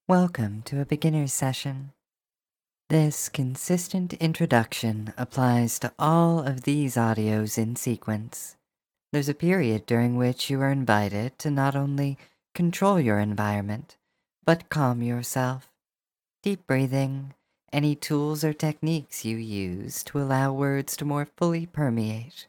Welcome to a beginner's session. This consistent introduction applies to all of these audios in sequence. There's a period during which you are invited to not only control your environment, but calm yourself. Deep breathing, any tools or techniques you use to allow words to more fully permeate.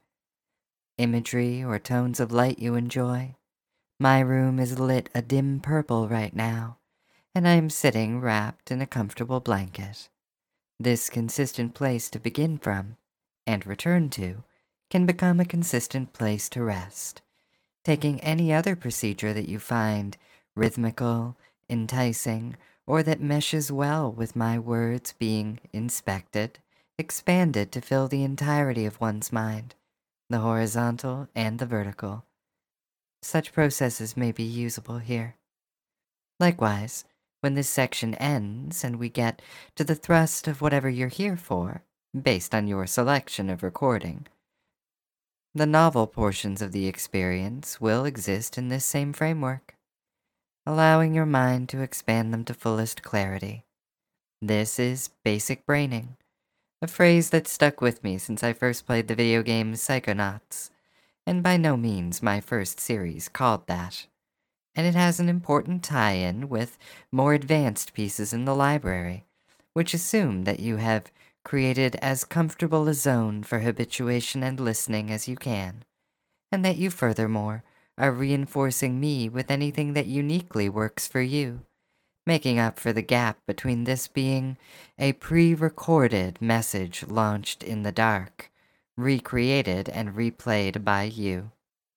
Imagery or tones of light you enjoy. My room is lit a dim purple right now, and I am sitting wrapped in a comfortable blanket. This consistent place to begin from and return to can become a consistent place to rest. Taking any other procedure that you find rhythmical, enticing, or that meshes well with my words being inspected, expanded to fill the entirety of one's mind, the horizontal and the vertical. Such processes may be usable here. Likewise, when this section ends and we get to the thrust of whatever you're here for, based on your selection of recording, the novel portions of the experience will exist in this same framework, allowing your mind to expand them to fullest clarity. This is basic braining, a phrase that stuck with me since I first played the video game Psychonauts, and by no means my first series called that. And it has an important tie-in with more advanced pieces in the library, which assume that you have created as comfortable a zone for habituation and listening as you can, and that you furthermore are reinforcing me with anything that uniquely works for you, making up for the gap between this being a pre-recorded message launched in the dark, recreated and replayed by you.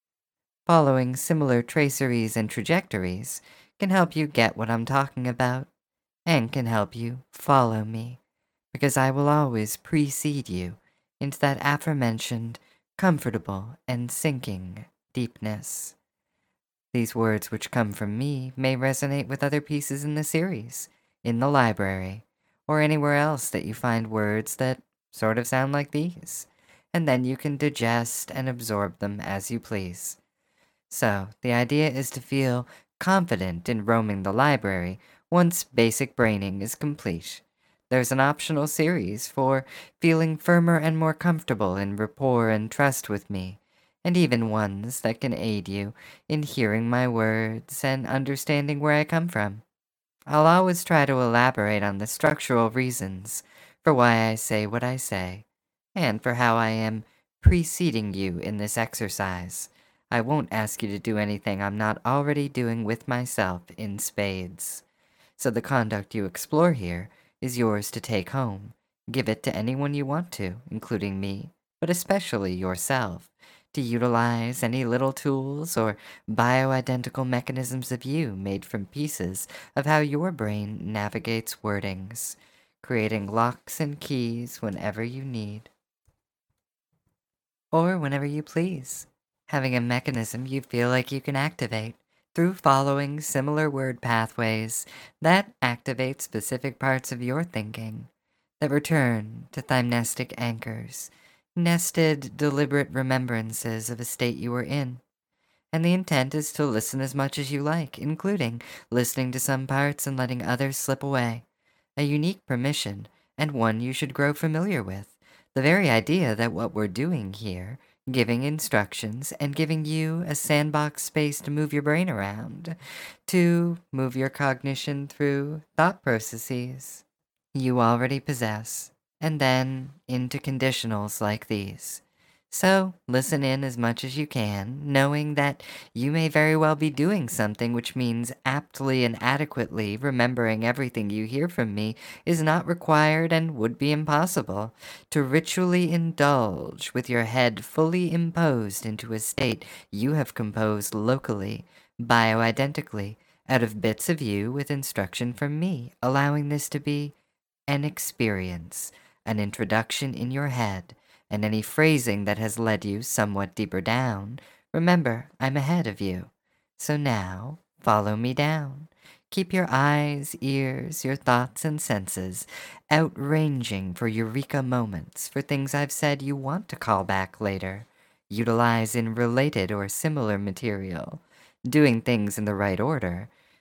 Following similar traceries and trajectories can help you get what I'm talking about and can help you follow me, because I will always precede you into that aforementioned comfortable and sinking deepness. These words which come from me may resonate with other pieces in the series, in the library, or anywhere else that you find words that sort of sound like these, and then you can digest and absorb them as you please. So, the idea is to feel confident in roaming the library once basic braining is complete. There's an optional series for feeling firmer and more comfortable in rapport and trust with me, and even ones that can aid you in hearing my words and understanding where I come from. I'll always try to elaborate on the structural reasons for why I say what I say, and for how I am preceding you in this exercise. I won't ask you to do anything I'm not already doing with myself in spades. So the conduct you explore here is yours to take home. Give it to anyone you want to, including me, but especially yourself, to utilize any little tools or bioidentical mechanisms of you made from pieces of how your brain navigates wordings, creating locks and keys whenever you need, or whenever you please, having a mechanism you feel like you can activate through following similar word pathways that activate specific parts of your thinking, that return to thymnestic anchors, nested, deliberate remembrances of a state you were in. And the intent is to listen as much as you like, including listening to some parts and letting others slip away. A unique permission, and one you should grow familiar with. The very idea that what we're doing here, giving instructions and giving you a sandbox space to move your brain around, to move your cognition through thought processes you already possess, and then into conditionals like these. So, listen in as much as you can, knowing that you may very well be doing something which means aptly and adequately remembering everything you hear from me is not required and would be impossible. To ritually indulge with your head fully imposed into a state you have composed locally, bioidentically, out of bits of you with instruction from me, allowing this to be an experience, an introduction in your head, and any phrasing that has led you somewhat deeper down, remember, I'm ahead of you. So now, follow me down. Keep your eyes, ears, your thoughts, and senses outranging for eureka moments, for things I've said you want to call back later. Utilize in related or similar material, doing things in the right order,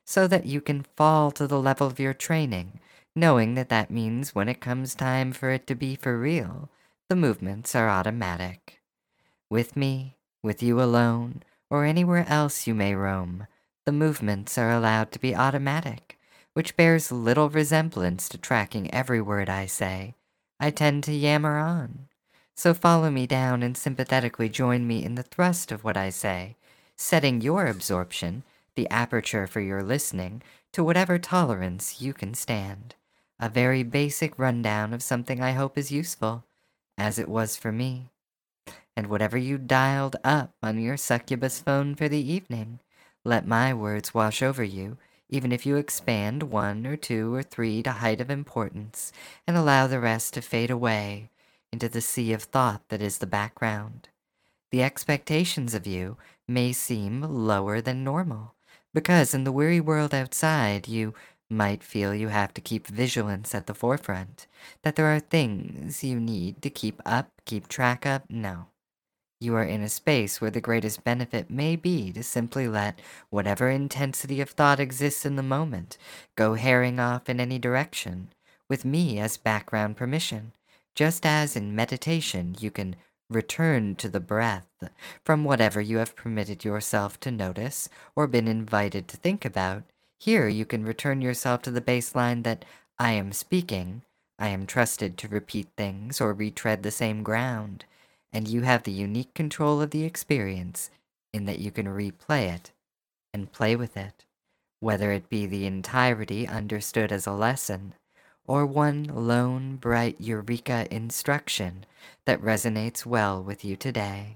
so that you can fall to the level of your training, knowing that that means when it comes time for it to be for real, the movements are automatic. With me, with you alone, or anywhere else you may roam, the movements are allowed to be automatic, which bears little resemblance to tracking every word I say. I tend to yammer on. So follow me down and sympathetically join me in the thrust of what I say, setting your absorption, the aperture for your listening, to whatever tolerance you can stand. A very basic rundown of something I hope is useful, as it was for me. And whatever you dialed up on your succubus phone for the evening, let my words wash over you, even if you expand one or two or three to height of importance, and allow the rest to fade away into the sea of thought that is the background. The expectations of you may seem lower than normal, because in the weary world outside you might feel you have to keep vigilance at the forefront, that there are things you need to keep up, keep track of. No. You are in a space where the greatest benefit may be to simply let whatever intensity of thought exists in the moment go herring off in any direction, with me as background permission, just as in meditation you can return to the breath from whatever you have permitted yourself to notice or been invited to think about. Here you can return yourself to the baseline that I am speaking, I am trusted to repeat things or retread the same ground, and you have the unique control of the experience in that you can replay it and play with it, whether it be the entirety understood as a lesson or one lone bright eureka instruction that resonates well with you today.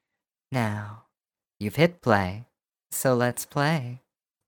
Now, you've hit play, so let's play.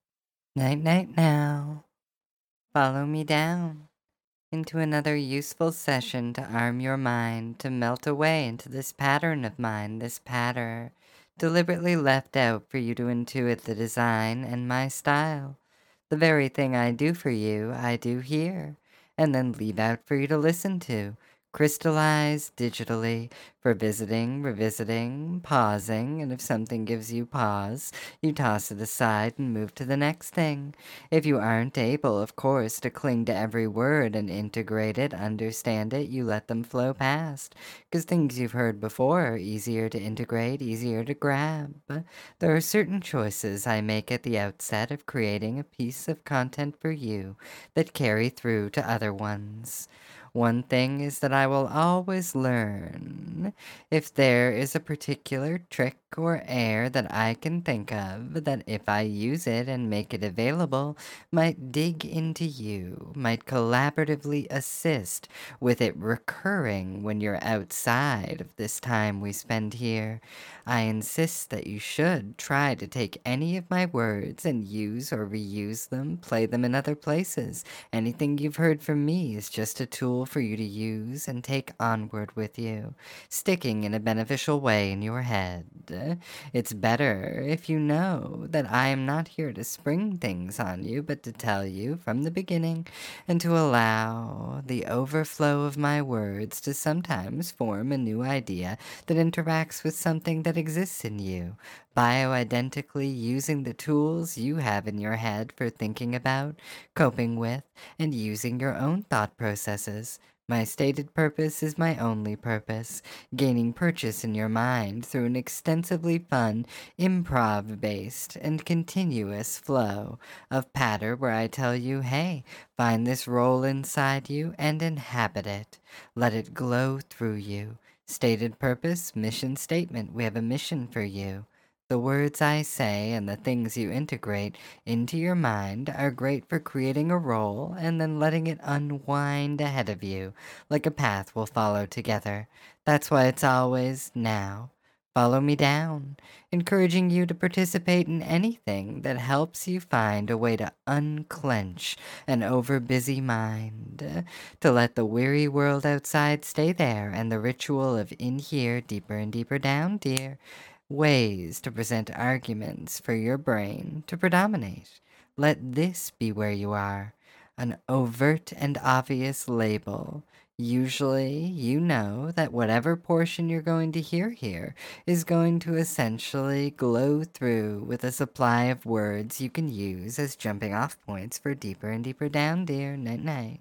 Night night now. Follow me down into another useful session to arm your mind to melt away into this pattern of mine, this patter deliberately left out for you to intuit the design and my style. The very thing I do for you, I do here, and then leave out for you to listen to, crystallize digitally for visiting, revisiting, pausing, and if something gives you pause, you toss it aside and move to the next thing. If you aren't able, of course, to cling to every word and integrate it, understand it, you let them flow past, because things you've heard before are easier to integrate, easier to grab. There are certain choices I make at the outset of creating a piece of content for you that carry through to other ones. One thing is that I will always learn if there is a particular trick or air that I can think of that if I use it and make it available might dig into you, might collaboratively assist with it recurring when you're outside of this time we spend here. I insist that you should try to take any of my words and use or reuse them, play them in other places. Anything you've heard from me is just a tool for you to use and take onward with you, sticking in a beneficial way in your head. It's better if you know that I am not here to spring things on you, but to tell you from the beginning and to allow the overflow of my words to sometimes form a new idea that interacts with something that exists in you, bioidentically using the tools you have in your head for thinking about, coping with, and using your own thought processes. My stated purpose is my only purpose, gaining purchase in your mind through an extensively fun, improv-based, and continuous flow of patter where I tell you, hey, find this role inside you and inhabit it. Let it glow through you. Stated purpose, mission statement. We have a mission for you. The words I say and the things you integrate into your mind are great for creating a role and then letting it unwind ahead of you, like a path we'll follow together. That's why it's always now. Follow me down, encouraging you to participate in anything that helps you find a way to unclench an overbusy mind, to let the weary world outside stay there and the ritual of in here deeper and deeper down, dear. Ways to present arguments for your brain to predominate. Let this be where you are. an overt and obvious label. Usually, you know that whatever portion you're going to hear here is going to essentially glow through with a supply of words you can use as jumping off points for deeper and deeper down, dear. Night night.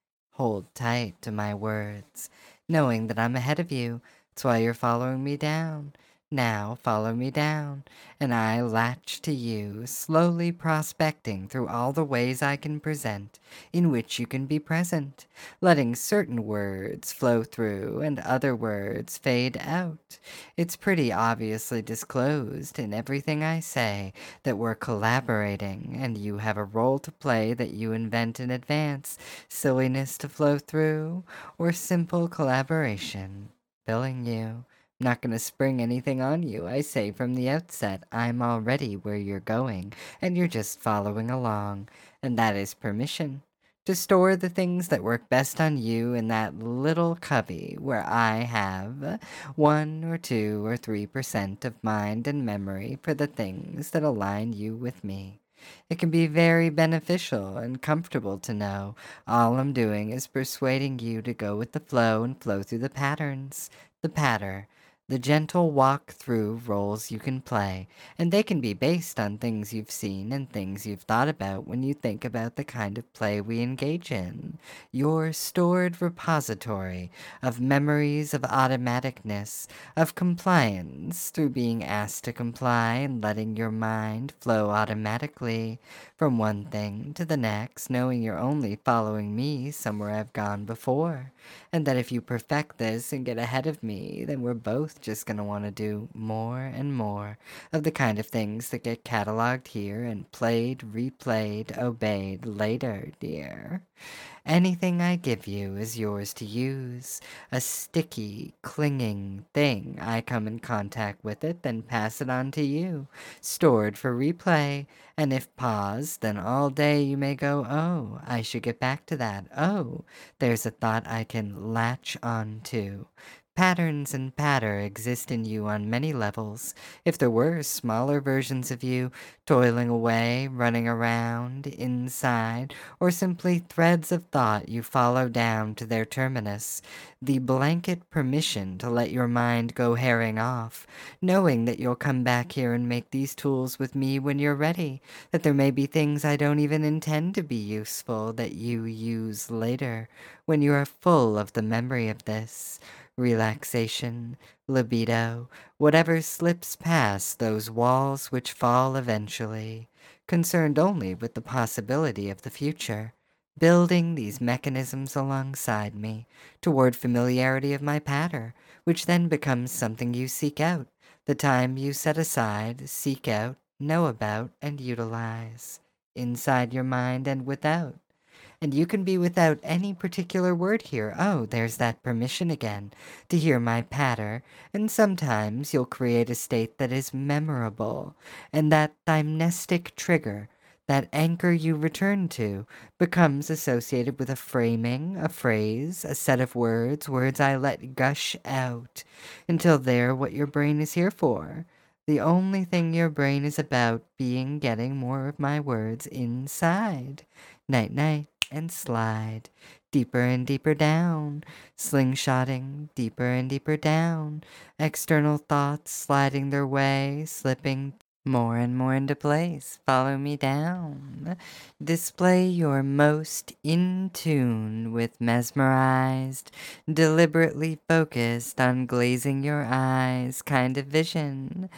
Hold tight to my words, knowing that I'm ahead of you. That's why you're following me down. Now follow me down, and I latch to you, slowly prospecting through all the ways I can present in which you can be present, letting certain words flow through and other words fade out. It's pretty obviously disclosed in everything I say that we're collaborating, and you have a role to play that you invent in advance, silliness to flow through, or simple collaboration. Billing you. I'm not going to spring anything on you. I say from the outset, I'm already where you're going, and you're just following along. And that is permission to store the things that work best on you in that little cubby where I have 1 or 2 or 3% of mind and memory for the things that align you with me. It can be very beneficial and comfortable to know all I'm doing is persuading you to go with the flow and flow through the patterns, the patter, the gentle walk through roles you can play, and they can be based on things you've seen and things you've thought about when you think about the kind of play we engage in. Your stored repository of memories of automaticness, of compliance through being asked to comply and letting your mind flow automatically from one thing to the next, knowing you're only following me somewhere I've gone before. And that if you perfect this and get ahead of me, then we're both just going to want to do more and more of the kind of things that get cataloged here and played, replayed, obeyed later, dear. Anything I give you is yours to use. A sticky, clinging thing. I come in contact with it, then pass it on to you. Stored for replay. And if paused, then all day you may go, oh, I should get back to that. Oh, there's a thought I can latch on to. Patterns and patter exist in you on many levels. If there were smaller versions of you, toiling away, running around, inside, or simply threads of thought you follow down to their terminus, the blanket permission to let your mind go herring off, knowing that you'll come back here and make these tools with me when you're ready, that there may be things I don't even intend to be useful that you use later, when you are full of the memory of this. Relaxation, libido, whatever slips past those walls which fall eventually, concerned only with the possibility of the future, building these mechanisms alongside me toward familiarity of my patter, which then becomes something you seek out, the time you set aside, seek out, know about, and utilize, inside your mind and without. And you can be without any particular word here. Oh, there's that permission again to hear my patter. And sometimes you'll create a state that is memorable. And that thymnestic trigger, that anchor you return to, becomes associated with a framing, a phrase, a set of words, words I let gush out until they're what your brain is here for. The only thing your brain is about being getting more of my words inside. Night night and slide deeper and deeper down, slingshotting deeper and deeper down, external thoughts sliding their way, slipping more and more into place. Follow me down. Display your most in tune with mesmerized, deliberately focused on glazing your eyes kind of vision.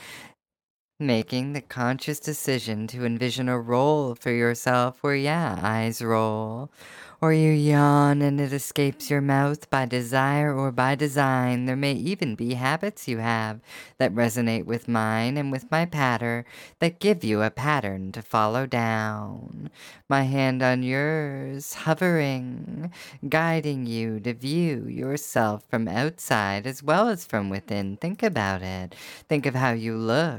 Making the conscious decision to envision a role for yourself where, yeah, eyes roll, or you yawn and it escapes your mouth by desire or by design. There may even be habits you have that resonate with mine and with my patter that give you a pattern to follow down. My hand on yours, hovering, guiding you to view yourself from outside as well as from within. Think about it. Think of how you look. Don't you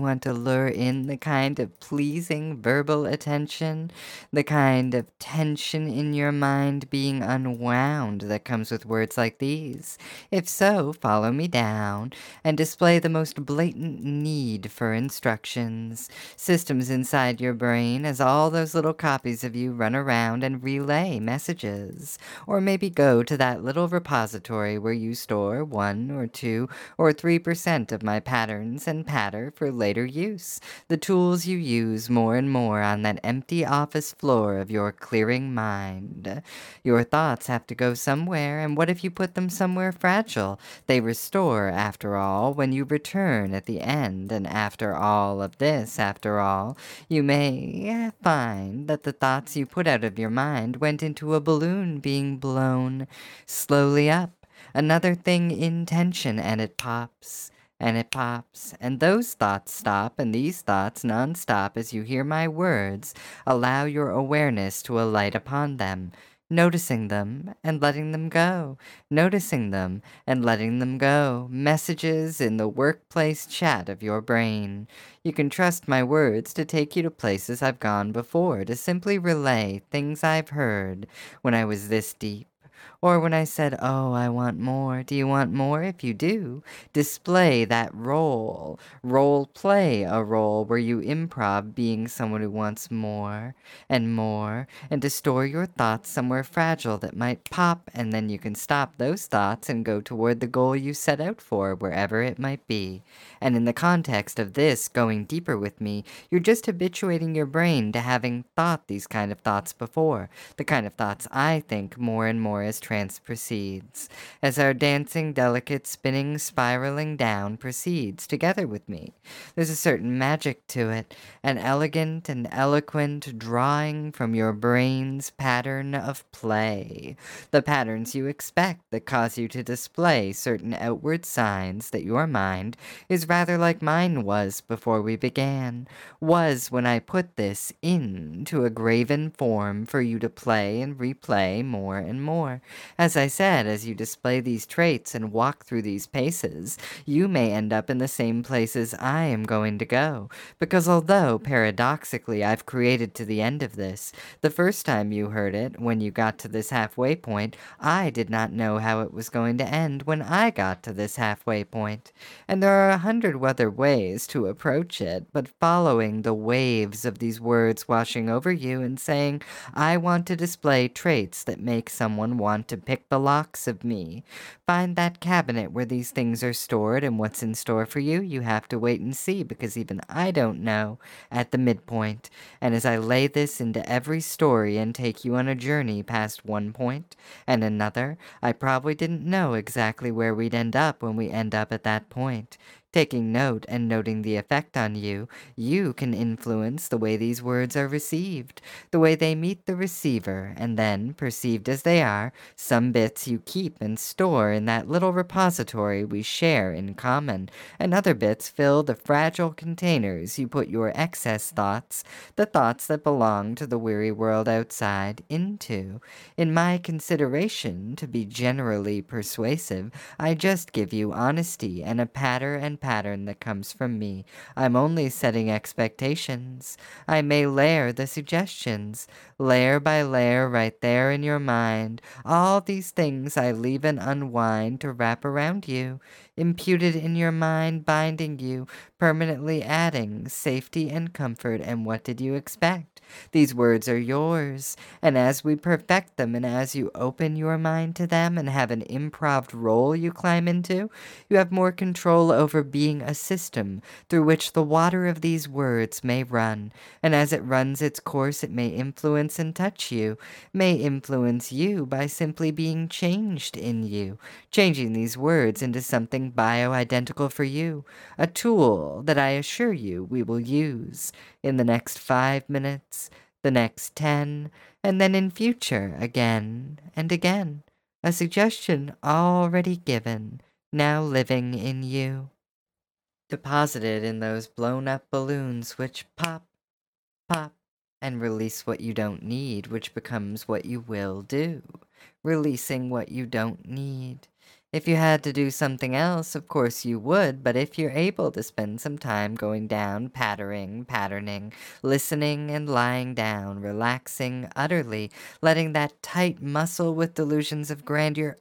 want to lure in the kind of pleasing verbal attention, the kind of tension in your mind being unwound that comes with words like these? If so, follow me down and display the most blatant need for instructions, systems inside your brain as all those little copies of you run around and relay messages. Or maybe go to that little repository where you store 1 or 2 or 3% of my patterns and patter for later use, the tools you use more and more on that empty office floor of your clearing mind. Your thoughts have to go somewhere, and what if you put them somewhere fragile? They restore, after all, when you return at the end, and after all of this, after all, you may find that the thoughts you put out of your mind went into a balloon being blown slowly up, another thing in tension, and it pops. And it pops, and those thoughts stop, and these thoughts non-stop as you hear my words. Allow your awareness to alight upon them, noticing them and letting them go, noticing them and letting them go. Messages in the workplace chat of your brain. You can trust my words to take you to places I've gone before, to simply relay things I've heard when I was this deep. Or when I said, oh, I want more. Do you want more? If you do, display that role. Role play a role where you improv being someone who wants more, and to store your thoughts somewhere fragile that might pop, and then you can stop those thoughts and go toward the goal you set out for, wherever it might be. And in the context of this, going deeper with me, you're just habituating your brain to having thought these kind of thoughts before, the kind of thoughts I think more and more as trance proceeds, as our dancing, delicate, spinning, spiraling down proceeds together with me. There's a certain magic to it, an elegant and eloquent drawing from your brain's pattern of play, the patterns you expect that cause you to display certain outward signs that your mind is rather like mine was before we began, was when I put this into a graven form for you to play and replay more and more. As I said, as you display these traits and walk through these paces, you may end up in the same places I am going to go, because although, paradoxically, I've created to the end of this, the first time you heard it, when you got to this halfway point, I did not know how it was going to end when I got to this halfway point. And there are 100 other ways to approach it, but following the waves of these words washing over you and saying, I want to display traits that make someone want to pick the locks of me. Find that cabinet where these things are stored, and what's in store for you, you have to wait and see, because even I don't know at the midpoint. And as I lay this into every story and take you on a journey past one point and another, I probably didn't know exactly where we'd end up when we end up at that point. Taking note and noting the effect on you, you can influence the way these words are received, the way they meet the receiver, and then, perceived as they are, some bits you keep and store in that little repository we share in common, and other bits fill the fragile containers you put your excess thoughts, the thoughts that belong to the weary world outside, into. In my consideration to be generally persuasive, I just give you honesty and a pattern that comes from me. I'm only setting expectations. I may layer the suggestions, layer by layer right there in your mind. All these things I leave and unwind to wrap around you, imputed in your mind, binding you, permanently adding safety and comfort. And what did you expect? These words are yours, and as we perfect them and as you open your mind to them and have an improv role you climb into, you have more control over being a system through which the water of these words may run, and as it runs its course it may influence and touch you, may influence you by simply being changed in you, changing these words into something bioidentical for you, a tool that I assure you we will use in the next 5 minutes, the next 10, and then in future again and again. A suggestion already given, now living in you. Deposited in those blown up balloons which pop, pop, and release what you don't need, which becomes what you will do. Releasing what you don't need. If you had to do something else, of course you would, but if you're able to spend some time going down, patterning, listening and lying down, relaxing utterly, letting that tight muscle with delusions of grandeur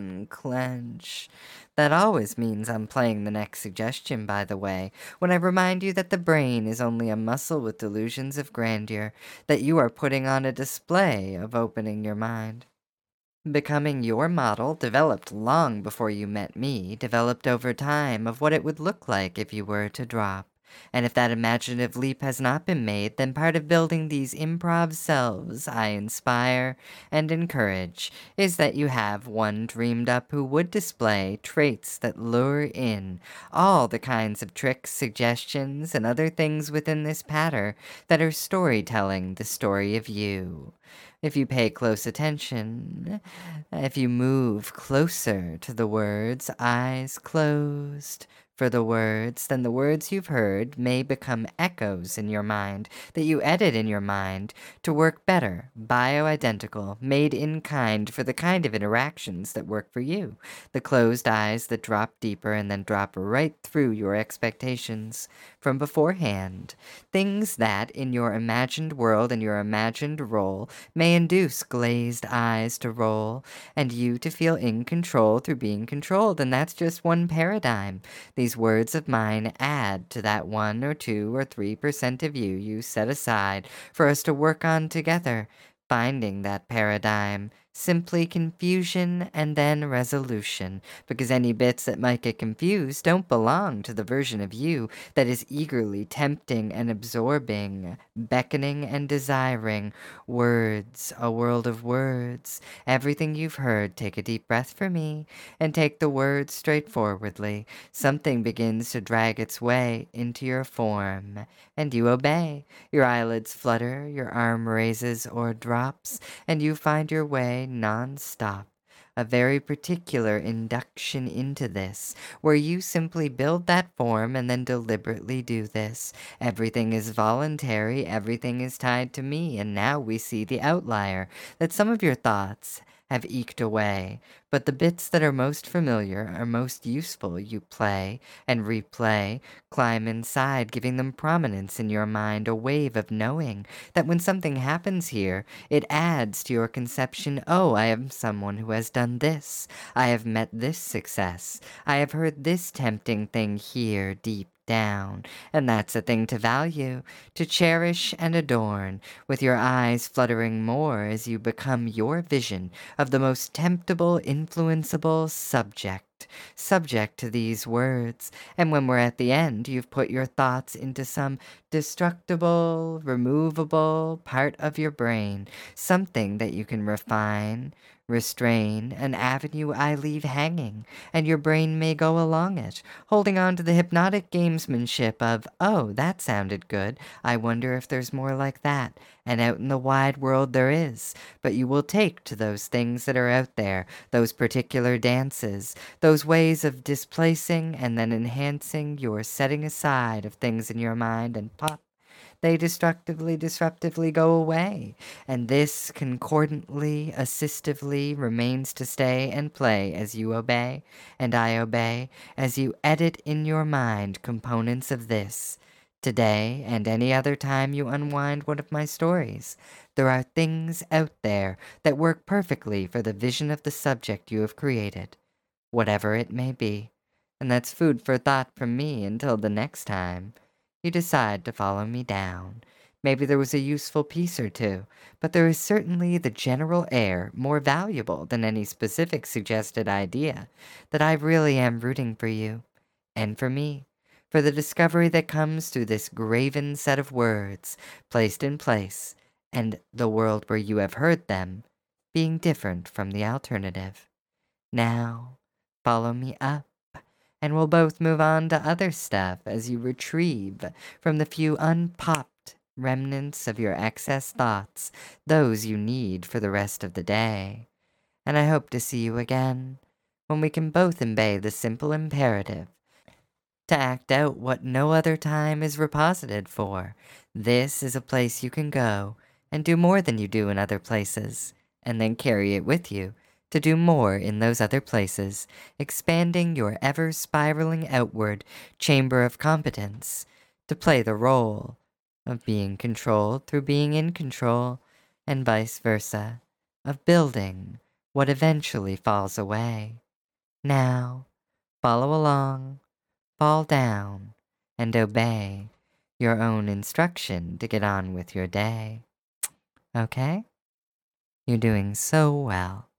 unclench. That always means I'm playing the next suggestion, by the way, when I remind you that the brain is only a muscle with delusions of grandeur, that you are putting on a display of opening your mind. Becoming your model, developed long before you met me, developed over time of what it would look like if you were to drop. And if that imaginative leap has not been made, then part of building these improv selves I inspire and encourage is that you have one dreamed up who would display traits that lure in all the kinds of tricks, suggestions, and other things within this pattern that are storytelling the story of you. If you pay close attention, if you move closer to the words, eyes closed for the words, then the words you've heard may become echoes in your mind that you edit in your mind to work better, bioidentical, made in kind for the kind of interactions that work for you. The closed eyes that drop deeper and then drop right through your expectations from beforehand. Things that, in your imagined world and your imagined role, may induce glazed eyes to roll and you to feel in control through being controlled, and that's just one paradigm. These words of mine add to that 1 or 2 or 3% of you set aside for us to work on together, finding that paradigm. Simply confusion and then resolution, because any bits that might get confused don't belong to the version of you that is eagerly tempting and absorbing, beckoning and desiring. Words, a world of words. Everything you've heard, take a deep breath for me, and take the words straightforwardly. Something begins to drag its way into your form, and you obey. Your eyelids flutter, your arm raises or drops, and you find your way non-stop. A very particular induction into this, where you simply build that form and then deliberately do this. Everything is voluntary, everything is tied to me, and now we see the outlier, that some of your thoughts have eked away, but the bits that are most familiar are most useful you play and replay, climb inside, giving them prominence in your mind, a wave of knowing that when something happens here, it adds to your conception, oh, I am someone who has done this, I have met this success, I have heard this tempting thing here deep down, and that's a thing to value, to cherish and adorn, with your eyes fluttering more as you become your vision of the most temptable, influenceable subject to these words. And when we're at the end, you've put your thoughts into some destructible, removable part of your brain, something that you can refine, restrain, an avenue I leave hanging, and your brain may go along it, holding on to the hypnotic gamesmanship of, oh, that sounded good, I wonder if there's more like that, and out in the wide world there is, but you will take to those things that are out there, those particular dances, those ways of displacing and then enhancing your setting aside of things in your mind, and pop, they disruptively go away, and this concordantly, assistively remains to stay and play as you obey, and I obey, as you edit in your mind components of this. Today and any other time you unwind one of my stories, there are things out there that work perfectly for the vision of the subject you have created, whatever it may be. And that's food for thought from me until the next time you decide to follow me down. Maybe there was a useful piece or two, but there is certainly the general air more valuable than any specific suggested idea that I really am rooting for you, and for me, for the discovery that comes through this graven set of words placed in place, and the world where you have heard them being different from the alternative. Now, follow me up, and we'll both move on to other stuff as you retrieve from the few unpopped remnants of your excess thoughts those you need for the rest of the day. And I hope to see you again when we can both obey the simple imperative to act out what no other time is reposited for. This is a place you can go and do more than you do in other places, and then carry it with you to do more in those other places, expanding your ever spiraling outward chamber of competence to play the role of being controlled through being in control, and vice versa, of building what eventually falls away. Now, follow along, fall down, and obey your own instruction to get on with your day. Okay? You're doing so well.